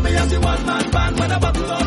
me as the one man band when a buckle on